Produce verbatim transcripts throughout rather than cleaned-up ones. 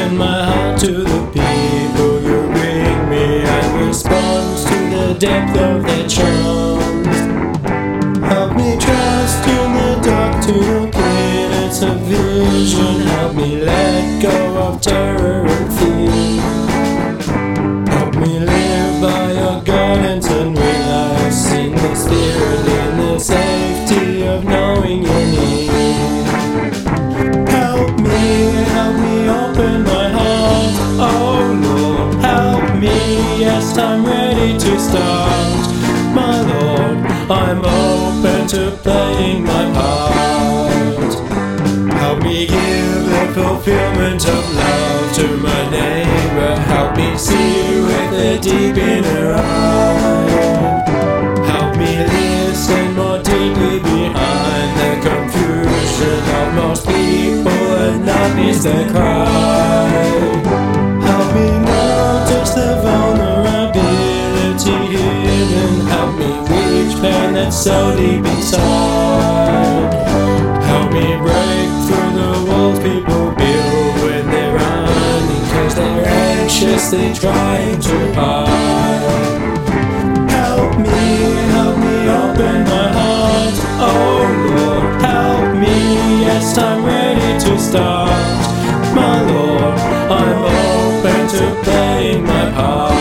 open my heart to the people you bring me and response to the depth of their charms. Help me trust in the dark to the clearness of vision. Help me let go of terror and fear. Help me live by your guidance and relax in the spirit, in the safety of knowing you're near. Help me, help me open my heart, oh Lord, help me, yes, I'm ready to start. My Lord, I'm open to playing my part. Help me give the fulfillment of love to my neighbor. Help me see with a deep inner eye. Help me listen more deeply behind the confusion of most people and not miss their cry. Help me notice the vulnerability hidden. Help me reach pain that's so deep inside. Help me break through the walls people build when they're running, cause they're anxiously trying to hide. Help me, help me open my heart, oh Lord, help me, yes, I'm ready to start. My Lord, I'm open to playing my part.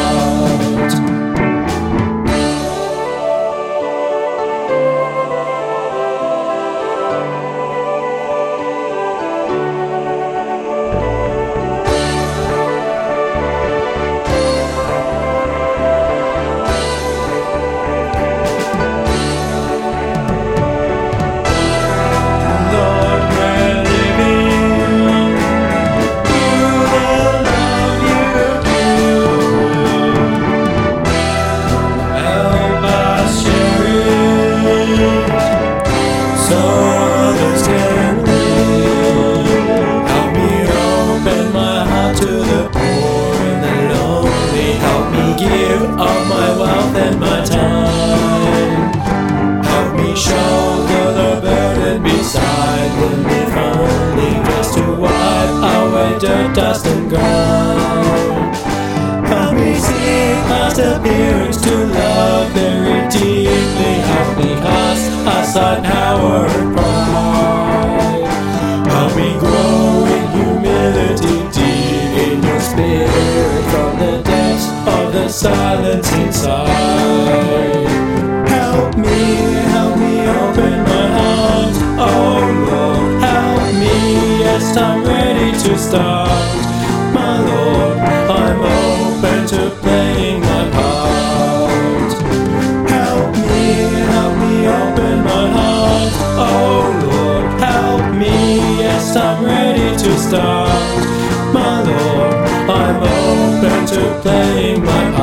Give of my wealth and my time. Help me shoulder the burden beside them, if only just to wipe away dirt, dust and grime. Help me see past appearance to love very deeply. Help me cast aside power and pride. Help me grow in humility deep in your spirit from the depths of the silence inside. Help me, help me open my heart, oh Lord, help me, yes, I'm ready to start. My Lord, I'm open to playing my part. Help me, help me open my heart, oh Lord, help me, yes, I'm ready to start. My Lord, I'm open to playing my part.